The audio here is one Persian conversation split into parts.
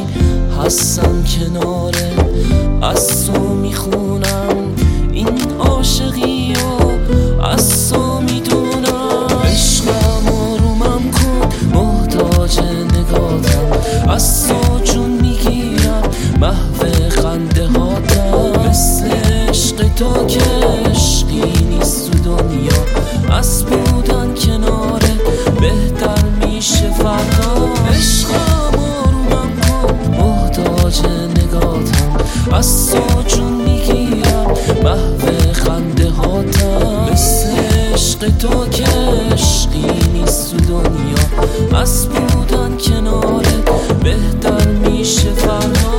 عشقی هستم کناره، از تو میخونم این عاشقی و از تو میدونم. عشقم آرومم کن، محتاج نگاتم، از تو جون میگیرم، محو خنده هاتم. مثل عشق تو که عشقی نیست تو دنیا، از بودن کناره بهتر میشه فردا. عشقم آرومم کن، محتاج نگاتم، از تو جون میگیرم، محو خنده هاتم. مثل عشق تو که عشقی نیست تو دنیا، از بودن کناره بهتر میشه فردا.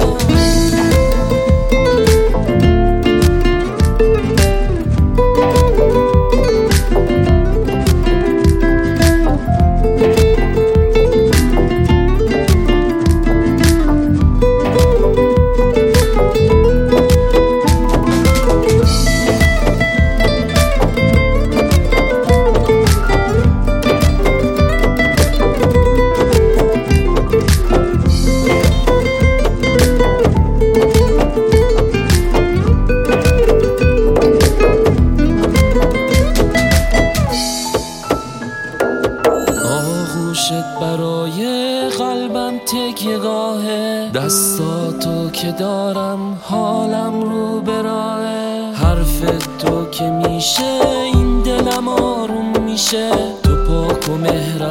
آغوشت برای قلبم تکیه‌گاهه، دستاتو که دارم حالم رو به راهه. حرف تو که میشه این دلم آروم میشه، تو پاک و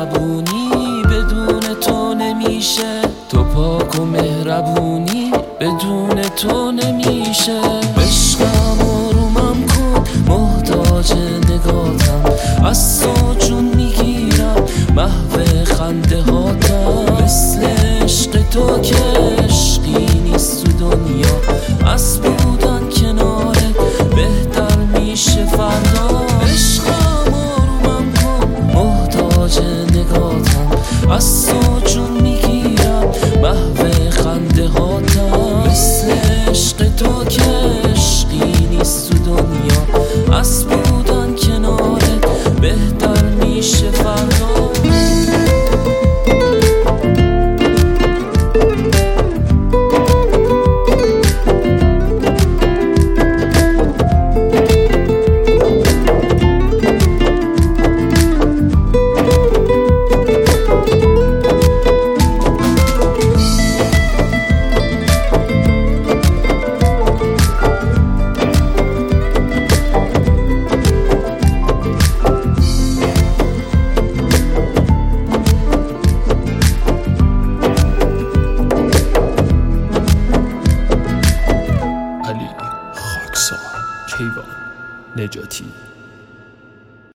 مهربونی بدون تو نمیشه، تو پاک و مهربونی بدون تو نمیشه. عشقم آرومم کن، محتاج نگاتم، از تو جون میگیرم، محو خنده هاتم. مثل عشق تو که عشقی نیست تو دنیا، از بودن کناره بهتر میشه فردا. عشقم آرومم کن، محتاج نگاتم، از تو جون میگیرم، محو خنده هاتم. مثل عشق تو که عشقی نیست تو دنیا، از بودن کناره بهتر میشه فردا. علی خاکسار کیوان نجاتی.